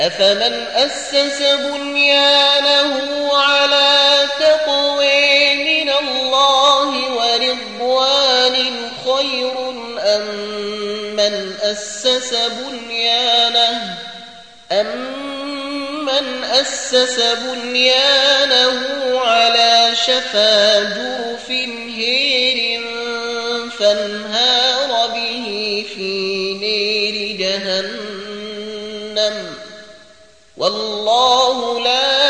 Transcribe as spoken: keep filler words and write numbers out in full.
أفمن أسس بنيانه على تقوى من الله ورضوان خير أم من أسس بنيانه أمن أسس بنيانه على شفا جرف هير فانهار به في نار جهنم والله لا